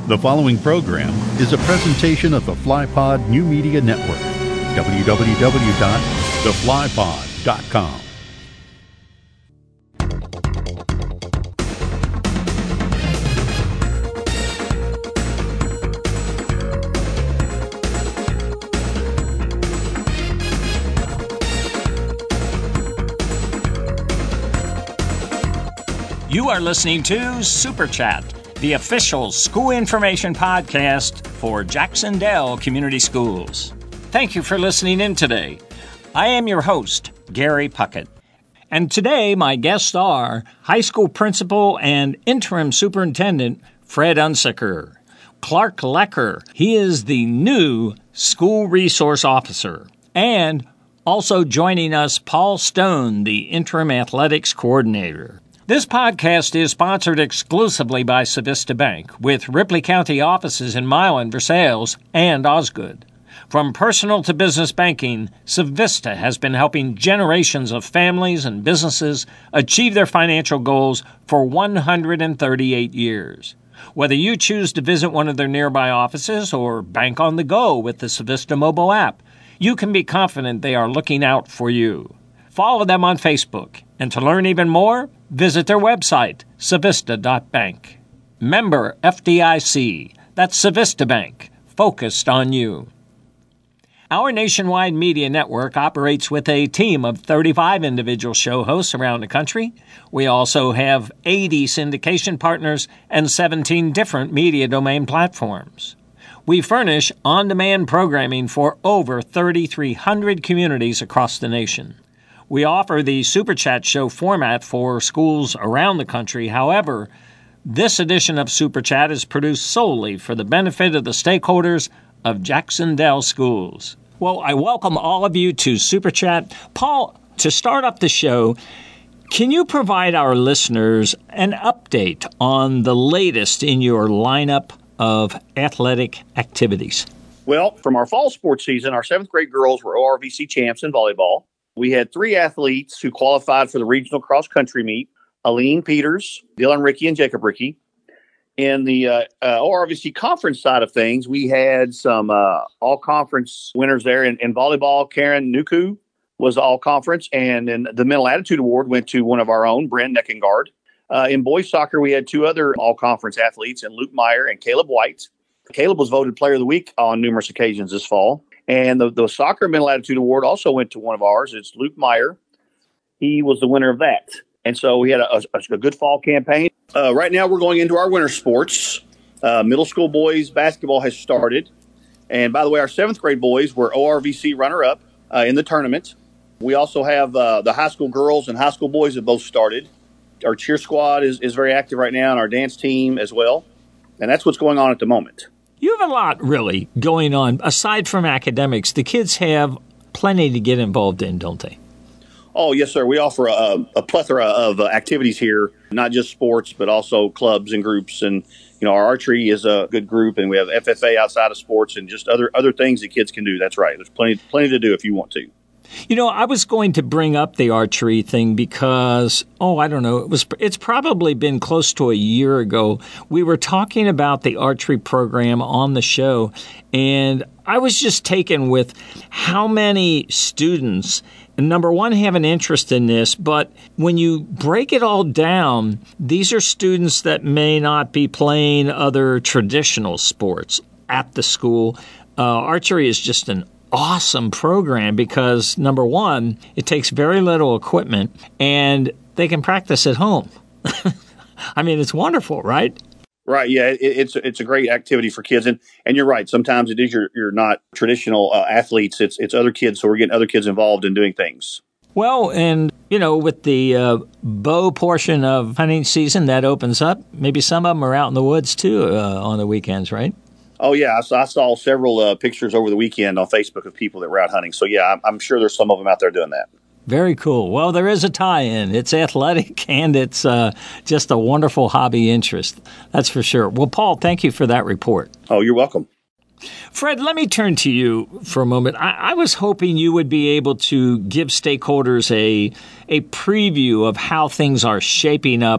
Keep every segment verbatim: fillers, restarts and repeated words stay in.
The following program is a presentation of the FlyPod New Media Network. w w w dot the fly pod dot com. You are listening to Super Chat, the official school information podcast for Jacksonville Community Schools. Thank you for listening in today. I am your host, Gary Puckett. And today my guests are high school principal and interim superintendent Fred Unsicker, Clark Lecker, he is the new school resource officer, and also joining us, Paul Stone, the interim athletics coordinator. This podcast is sponsored exclusively by Civista Bank, with Ripley County offices in Milan, Versailles, and Osgood. From personal to business banking, Civista has been helping generations of families and businesses achieve their financial goals for one hundred thirty-eight years. Whether you choose to visit one of their nearby offices or bank on the go with the Civista mobile app, you can be confident they are looking out for you. Follow them on Facebook, and to learn even more, visit their website, civista dot bank. Member F D I C, that's Civista Bank, focused on you. Our nationwide media network operates with a team of thirty-five individual show hosts around the country. We also have eighty syndication partners and seventeen different media domain platforms. We furnish on-demand programming for over thirty-three hundred communities across the nation. We offer the Super Chat show format for schools around the country. However, this edition of Super Chat is produced solely for the benefit of the stakeholders of Jacksonville schools. Well, I welcome all of you to Super Chat. Paul, to start up the show, can you provide our listeners an update on the latest in your lineup of athletic activities? Well, from our fall sports season, our seventh grade girls were O R V C champs in volleyball. We had three athletes who qualified for the regional cross-country meet, Aline Peters, Dylan Rickey, and Jacob Rickey. In the uh, uh, O R V C conference side of things, we had some uh, all-conference winners there. In, in volleyball, Karen Nuku was all-conference, and in the Mental Attitude Award went to one of our own, Bryn Neckengard. Uh, in boys soccer, we had two other all-conference athletes, and Luke Meyer and Caleb White. Caleb was voted Player of the Week on numerous occasions this fall. And the, the Soccer Mental Attitude Award also went to one of ours. It's Luke Meyer. He was the winner of that. And so we had a, a, a good fall campaign. Uh, right now we're going into our winter sports. Uh, middle school boys basketball has started. And by the way, our seventh grade boys were O R V C runner-up uh, in the tournament. We also have uh, the high school girls and high school boys have both started. Our cheer squad is, is very active right now, and our dance team as well. And that's what's going on at the moment. You have a lot, really, going on. Aside from academics, the kids have plenty to get involved in, don't they? Oh, yes, sir. We offer a, a plethora of uh, activities here, not just sports, but also clubs and groups. And, you know, our archery is a good group, and we have F F A outside of sports and just other other things that kids can do. That's right. There's plenty, plenty to do if you want to. You know, I was going to bring up the archery thing because, oh, I don't know, it was. It's probably been close to a year ago. We were talking about the archery program on the show, and I was just taken with how many students, number one, have an interest in this, but when you break it all down, these are students that may not be playing other traditional sports at the school. Uh, archery is just an awesome program because, number one, it takes very little equipment and they can practice at home. I mean, it's wonderful, right? Right. Yeah, it, it's it's a great activity for kids, and and you're right. Sometimes it is you're you're not traditional uh, athletes. It's it's other kids, so we're getting other kids involved in doing things. Well, and you know, with the uh, bow portion of hunting season that opens up, maybe some of them are out in the woods too uh, on the weekends, right? Oh, yeah. I saw, I saw several uh, pictures over the weekend on Facebook of people that were out hunting. So, yeah, I'm, I'm sure there's some of them out there doing that. Very cool. Well, there is a tie-in. It's athletic, and it's uh, just a wonderful hobby interest. That's for sure. Well, Paul, thank you for that report. Oh, you're welcome. Fred, let me turn to you for a moment. I, I was hoping you would be able to give stakeholders a a preview of how things are shaping up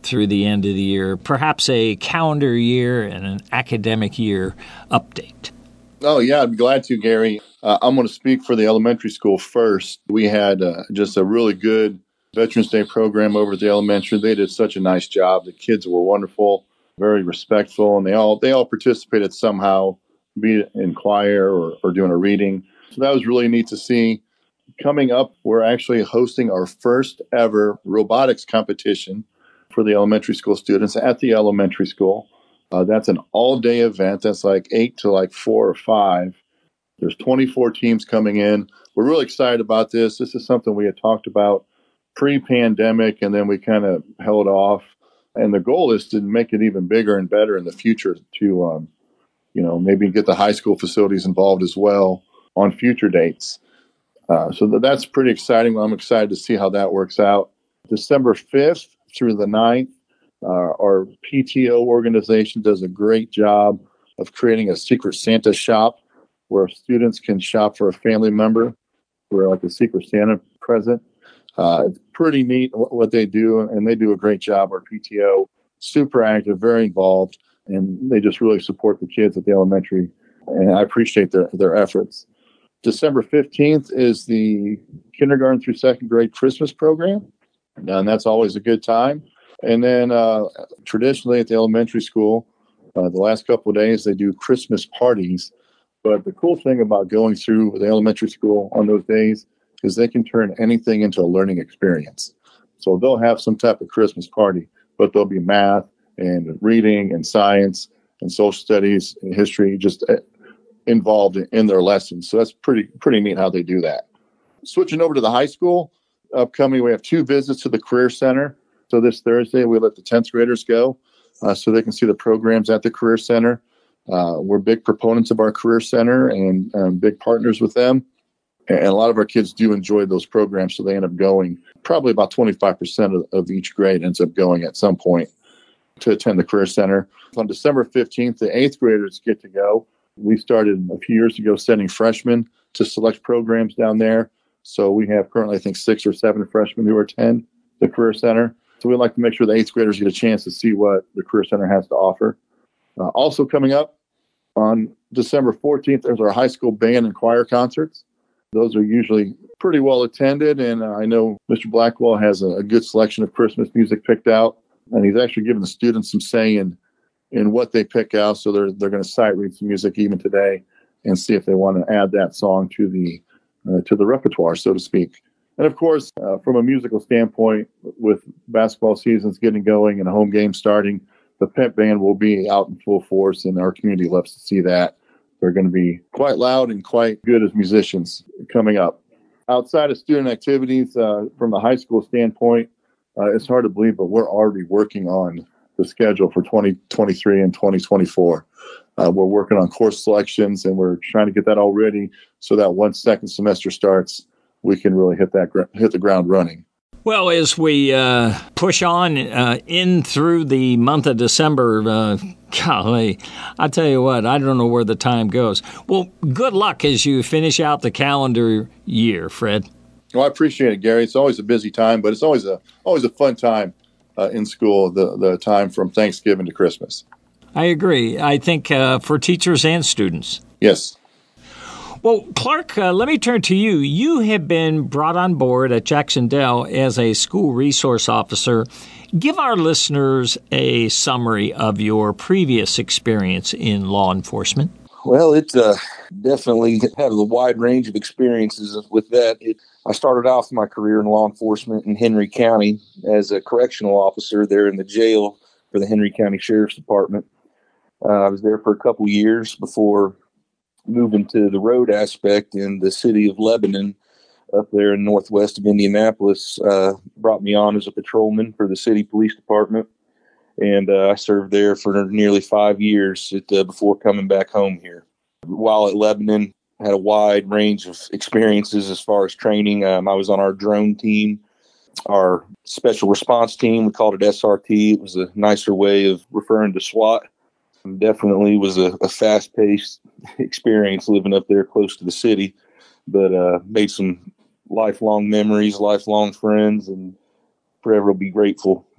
through the end of the year, perhaps a calendar year and an academic year update. Oh, yeah, I'd be glad to, Gary. Uh, I'm going to speak for the elementary school first. We had uh, just a really good Veterans Day program over at the elementary. They did such a nice job. The kids were wonderful, very respectful, and they all they all participated somehow, be it in choir or, or doing a reading. So that was really neat to see. Coming up, we're actually hosting our first ever robotics competition for the elementary school students at the elementary school. Uh, that's an all-day event. That's like eight to like four or five. There's twenty-four teams coming in. We're really excited about this. This is something we had talked about pre-pandemic, and then we kind of held off. And the goal is to make it even bigger and better in the future to, um, you know, maybe get the high school facilities involved as well on future dates. Uh, so th- that's pretty exciting. I'm excited to see how that works out. December fifth through the ninth, uh, our P T O organization does a great job of creating a Secret Santa shop where students can shop for a family member for like a Secret Santa present. Uh, it's pretty neat what they do, and they do a great job. Our P T O, super active, very involved, and they just really support the kids at the elementary, and I appreciate their, their efforts. December fifteenth is the kindergarten through second grade Christmas program, and that's always a good time. And then uh, traditionally at the elementary school, uh, the last couple of days, they do Christmas parties. But the cool thing about going through the elementary school on those days is they can turn anything into a learning experience. So they'll have some type of Christmas party, but there'll be math and reading and science and social studies and history just involved in their lessons. So that's pretty pretty neat how they do that. Switching over to the high school, upcoming, we have two visits to the Career Center. So this Thursday, we let the tenth graders go uh, so they can see the programs at the Career Center. Uh, we're big proponents of our Career Center and um, big partners with them. And a lot of our kids do enjoy those programs, so they end up going. Probably about twenty-five percent of, of each grade ends up going at some point to attend the Career Center. On December fifteenth, the eighth graders get to go. We started a few years ago sending freshmen to select programs down there. So we have currently, I think, six or seven freshmen who attend the Career Center. So we'd like to make sure the eighth graders get a chance to see what the Career Center has to offer. Uh, also coming up on December fourteenth, there's our high school band and choir concerts. Those are usually pretty well attended, and uh, I know Mister Blackwell has a, a good selection of Christmas music picked out, and he's actually given the students some say in, in what they pick out, so they're they're going to sight read some music even today and see if they want to add that song to the uh, to the repertoire, so to speak. And of course, uh, from a musical standpoint, with basketball seasons getting going and a home game starting, the pep band will be out in full force, and our community loves to see that. They're going to be quite loud and quite good as musicians coming up. Outside of student activities, uh, from the high school standpoint, uh, it's hard to believe, but we're already working on the schedule for twenty twenty-three and twenty twenty-four. Uh, we're working on course selections, and we're trying to get that all ready so that once second semester starts, we can really hit that hit the ground running. Well, as we uh, push on uh, in through the month of December, uh, golly, I tell you what, I don't know where the time goes. Well, good luck as you finish out the calendar year, Fred. Well, I appreciate it, Gary. It's always a busy time, but it's always a always a fun time uh, in school, the, the time from Thanksgiving to Christmas. I agree. I think uh, for teachers and students. Yes. Well, Clark, uh, let me turn to you. You have been brought on board at Jacksonville as a school resource officer. Give our listeners a summary of your previous experience in law enforcement. Well, it uh, definitely had a wide range of experiences with that. It, I started off my career in law enforcement in Henry County as a correctional officer there in the jail for the Henry County Sheriff's Department. Uh, I was there for a couple years before moving to the road aspect in the city of Lebanon up there in northwest of Indianapolis. Uh, brought me on as a patrolman for the city police department. And uh, I served there for nearly five years at, uh, before coming back home here. While at Lebanon, I had a wide range of experiences as far as training. Um, I was on our drone team, our special response team. We called it S R T. It was a nicer way of referring to SWAT. Definitely was a, a fast-paced experience living up there close to the city, but uh, made some lifelong memories, lifelong friends, and forever will be grateful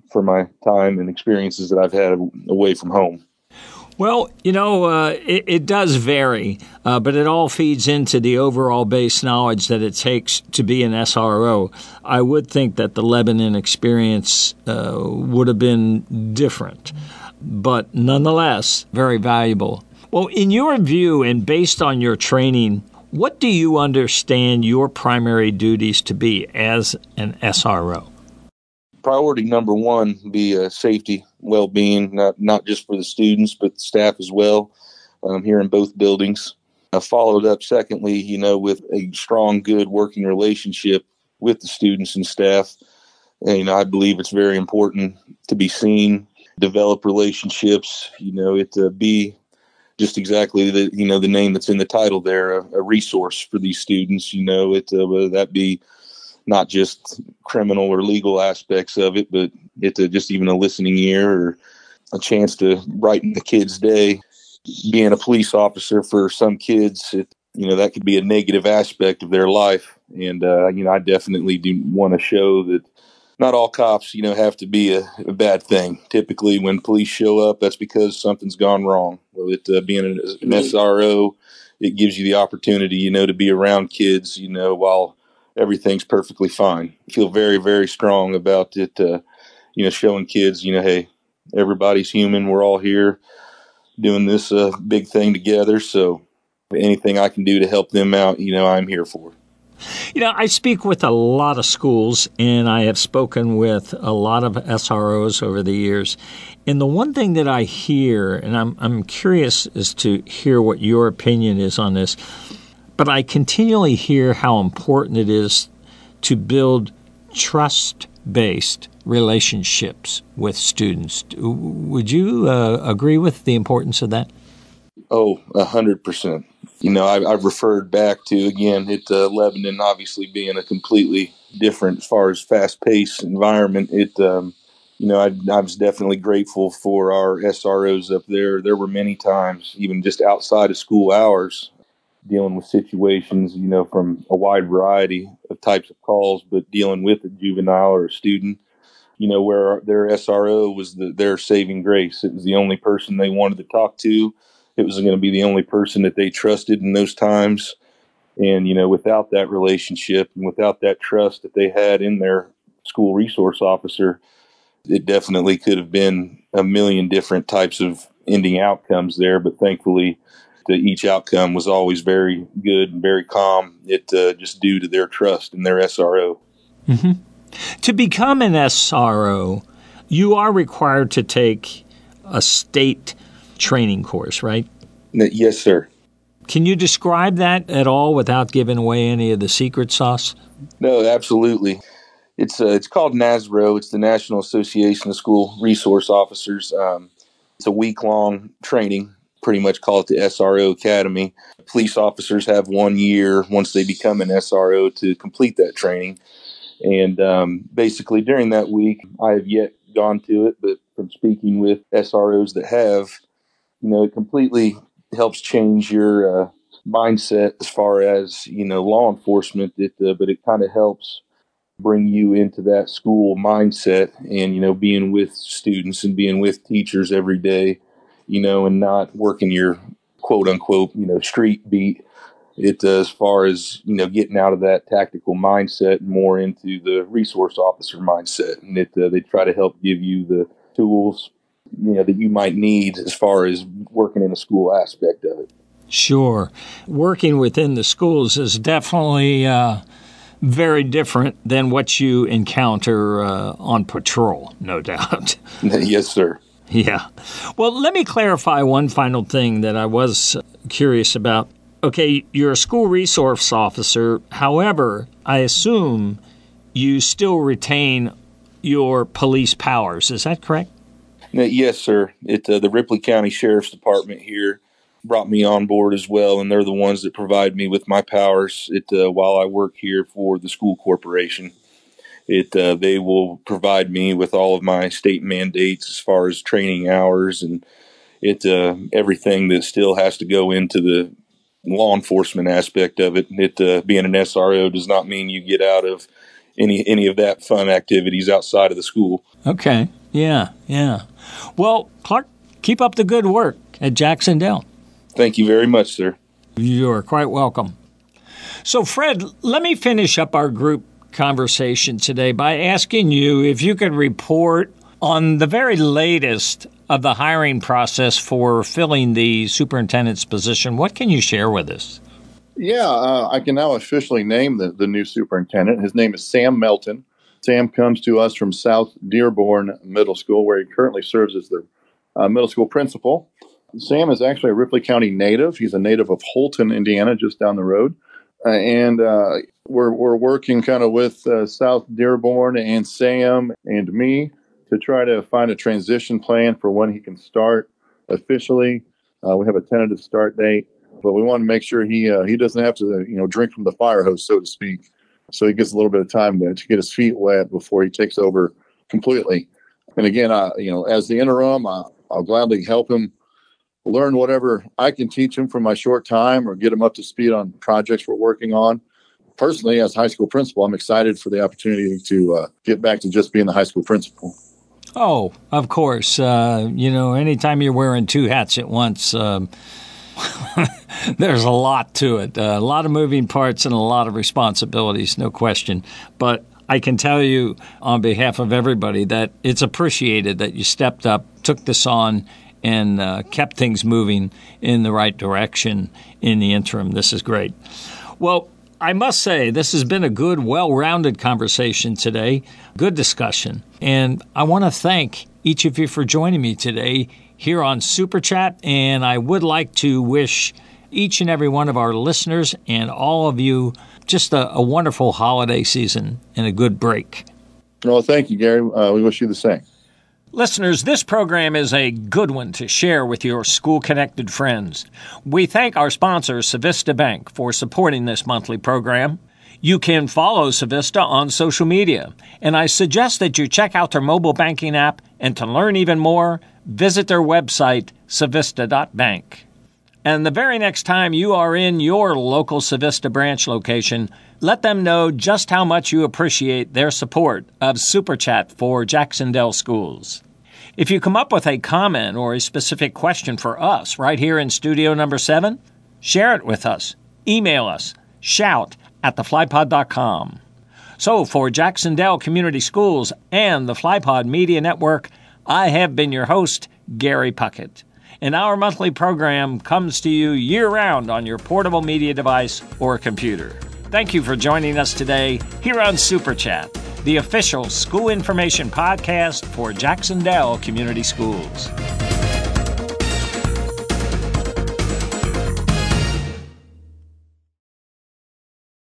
for my time and experiences that I've had away from home. Well, you know, uh, it, it does vary, uh, but it all feeds into the overall base knowledge that it takes to be an S R O. I would think that the Lebanon experience uh, would have been different, but nonetheless, very valuable. Well, in your view and based on your training, what do you understand your primary duties to be as an S R O? Priority number one be uh, safety, well-being, not not just for the students, but the staff as well, um, here in both buildings. I followed up, secondly, you know, with a strong, good working relationship with the students and staff. And, you know, I believe it's very important to be seen, develop relationships, you know, it uh, be just exactly the, you know, the name that's in the title there, a, a resource for these students, you know, it, uh, whether that be not just criminal or legal aspects of it, but it's a, just even a listening ear or a chance to brighten the kid's day. Being a police officer for some kids, it, you know, that could be a negative aspect of their life. And, uh, you know, I definitely do want to show that not all cops, you know, have to be a, a bad thing. Typically when police show up, that's because something's gone wrong. Well, it uh, being an, an S R O, it gives you the opportunity, you know, to be around kids, you know, while everything's perfectly fine. I feel very, very strong about it, uh, you know, showing kids, you know, hey, everybody's human. We're all here doing this uh, big thing together. So anything I can do to help them out, you know, I'm here for. You know, I speak with a lot of schools, and I have spoken with a lot of S R Os over the years. And the one thing that I hear, and I'm I'm curious as to hear what your opinion is on this, but I continually hear how important it is to build trust-based relationships with students. Would you uh, agree with the importance of that? Oh, a hundred percent. You know, I, I've referred back to, again, it uh, Lebanon obviously being a completely different as far as fast-paced environment. It, um, you know, I, I was definitely grateful for our S R Os up there. There were many times, even just outside of school hours, dealing with situations, you know, from a wide variety of types of calls, but dealing with a juvenile or a student, you know, where their S R O was the, their saving grace. It was the only person they wanted to talk to. It was going to be the only person that they trusted in those times. And, you know, without that relationship and without that trust that they had in their school resource officer, it definitely could have been a million different types of ending outcomes there. But thankfully, the, each outcome was always very good and very calm. It uh, just due to their trust in their S R O. Mm-hmm. To become an S R O, you are required to take a state training course, right? Yes, sir. Can you describe that at all without giving away any of the secret sauce? No, absolutely. It's uh, it's called NASRO. It's the National Association of School Resource Officers. Um, it's a week-long training, pretty much call it the S R O Academy. Police officers have one year once they become an S R O to complete that training. And um, basically during that week, I have yet gone to it, but from speaking with S R Os that have, you know, it completely helps change your uh, mindset as far as, you know, law enforcement, it, uh, but it kind of helps bring you into that school mindset and, you know, being with students and being with teachers every day, you know, and not working your quote unquote, you know, street beat. It uh, as far as, you know, getting out of that tactical mindset and more into the resource officer mindset. And it uh, they try to help give you the tools, you know, that you might need as far as working in a school aspect of it. Sure. Working within the schools is definitely uh, very different than what you encounter uh, on patrol, no doubt. Yes, sir. Yeah. Well, let me clarify one final thing that I was curious about. Okay, you're a school resource officer. However, I assume you still retain your police powers. Is that correct? Yes, sir. It uh, the Ripley County Sheriff's Department here brought me on board as well, and they're the ones that provide me with my powers. It uh, while I work here for the school corporation. It uh, they will provide me with all of my state mandates as far as training hours and it uh, everything that still has to go into the law enforcement aspect of it. It uh, being an S R O does not mean you get out of any any of that fun activities outside of the school. Okay. Yeah, yeah. Well, Clark, keep up the good work at Jacksonville. Thank you very much, sir. You're quite welcome. So, Fred, let me finish up our group conversation today by asking you if you could report on the very latest of the hiring process for filling the superintendent's position. What can you share with us? Yeah, uh, I can now officially name the, the new superintendent. His name is Sam Melton. Sam comes to us from South Dearborn Middle School, where he currently serves as the uh, middle school principal. Sam is actually a Ripley County native. He's a native of Holton, Indiana, just down the road. Uh, and uh, we're we're working kind of with uh, South Dearborn and Sam and me to try to find a transition plan for when he can start officially. Uh, we have a tentative start date, but we want to make sure he uh, he doesn't have to you know drink from the fire hose, so to speak. So he gets a little bit of time to, to get his feet wet before he takes over completely. And again, I, you know, as the interim, I, I'll gladly help him learn whatever I can teach him from my short time or get him up to speed on projects we're working on. Personally, as high school principal, I'm excited for the opportunity to uh, get back to just being the high school principal. Oh, of course. Uh, you know, anytime you're wearing two hats at once, um, there's a lot to it. Uh, a lot of moving parts and a lot of responsibilities, no question. But I can tell you on behalf of everybody that it's appreciated that you stepped up, took this on, and uh, kept things moving in the right direction in the interim. This is great. Well, I must say this has been a good, well-rounded conversation today, good discussion. And I want to thank each of you for joining me today here on Super Chat, and I would like to wish each and every one of our listeners and all of you just a, a wonderful holiday season and a good break. Well, thank you, Gary. Uh, we wish you the same. Listeners, this program is a good one to share with your school-connected friends. We thank our sponsor, Civista Bank, for supporting this monthly program. You can follow Civista on social media, and I suggest that you check out their mobile banking app, and to learn even more, visit their website, civista dot bank. And the very next time you are in your local Civista branch location, let them know just how much you appreciate their support of Super Chat for Jacksonville schools. If you come up with a comment or a specific question for us right here in studio number seven, share it with us. Email us, shout at the fly pod dot com. So for Jacksonville Community Schools and the FlyPod Media Network, I have been your host, Gary Puckett. And our monthly program comes to you year-round on your portable media device or computer. Thank you for joining us today here on Super Chat, the official school information podcast for Jacksonville Community Schools.